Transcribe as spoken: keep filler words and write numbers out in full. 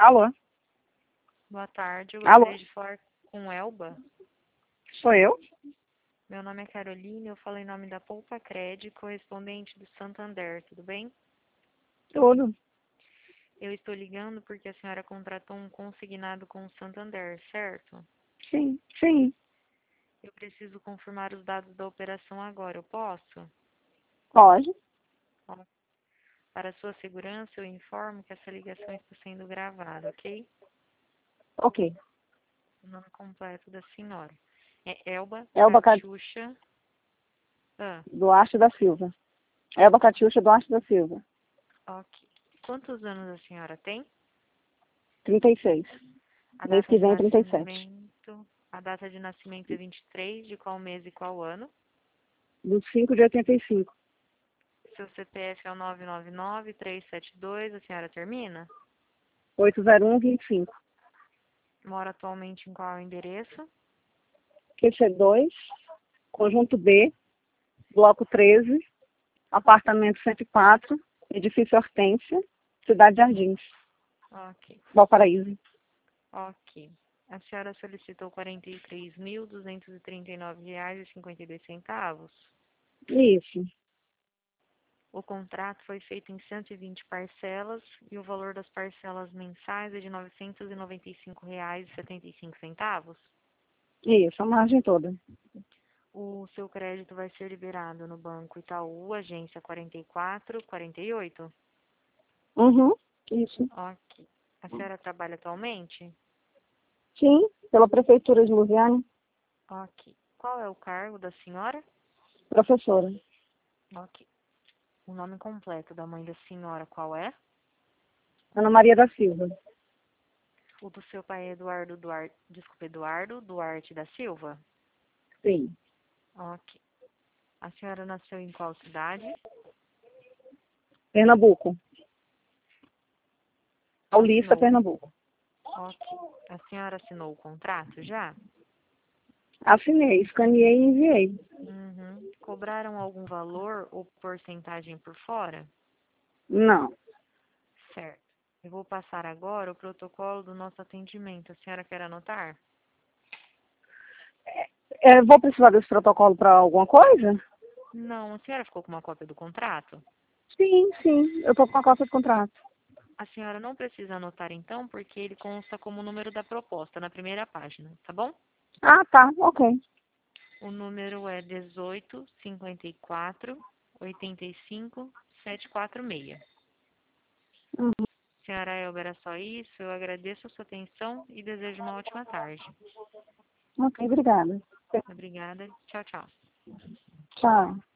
Alô? Boa tarde, eu Alô? gostaria de falar com Elba. Sou eu? Meu nome é Caroline, eu falo em nome da Poupa Cred, correspondente do Santander, tudo bem? Tudo. Eu estou ligando porque a senhora contratou um consignado com o Santander, certo? Sim, sim. Eu preciso confirmar os dados da operação agora, eu posso? Pode. Ó, para sua segurança, eu informo que essa ligação está sendo gravada, ok? Ok. O nome completo da senhora é Elba Elba Cat... Catiuxa. Ah, Duarte da Silva. Elba Catiuxa Duarte da Silva. ok. Quantos anos a senhora tem? trinta e seis. A Mês data que de vem, trinta e sete. nascimento, a data de nascimento é vinte e três, de qual mês e qual ano? Do cinco de oitenta e cinco. Seu C P F é o nove nove nove, três sete dois, a senhora termina? oito zero um, vinte e cinco. Mora atualmente em qual endereço? Q C dois, Conjunto B, Bloco treze, Apartamento cento e quatro, Edifício Hortência, Cidade Jardins, Ok, Valparaíso. ok. A senhora solicitou quarenta e três mil, duzentos e trinta e nove reais e cinquenta e dois centavos. Isso. O contrato foi feito em cento e vinte parcelas e o valor das parcelas mensais é de novecentos e noventa e cinco reais e setenta e cinco centavos. Isso, a margem toda. O seu crédito vai ser liberado no Banco Itaú, agência quarenta e quatro, quarenta e oito. Uhum. Isso. Ok. A senhora trabalha atualmente? Sim, pela Prefeitura de Lusiânia. Ok. Qual é o cargo da senhora? Professora. Ok. O nome completo da mãe da senhora qual é? Ana Maria da Silva. O do seu pai é Eduardo Duarte, desculpa, Eduardo Duarte da Silva? Sim. Ok. A senhora nasceu em qual cidade? Pernambuco. Paulista, Assinou. Pernambuco. Ok. A senhora assinou o contrato já? Assinei, escaneei e enviei. Uhum. Cobraram algum valor ou porcentagem por fora? Não. Certo. Eu vou passar agora o protocolo do nosso atendimento. A senhora quer anotar? É, vou precisar desse protocolo para alguma coisa? Não. A senhora ficou com uma cópia do contrato? Sim, sim. Eu estou com a cópia de contrato. A senhora não precisa anotar então, porque ele consta como número da proposta na primeira página, tá bom? Ah, tá. Ok. O número é dezoito, cinquenta e quatro, oitenta e cinco, setecentos e quarenta e seis. Uhum. Senhora Elber, é só isso. Eu agradeço a sua atenção e desejo uma ótima tarde. Ok, obrigada. Obrigada. Tchau, tchau. Tchau.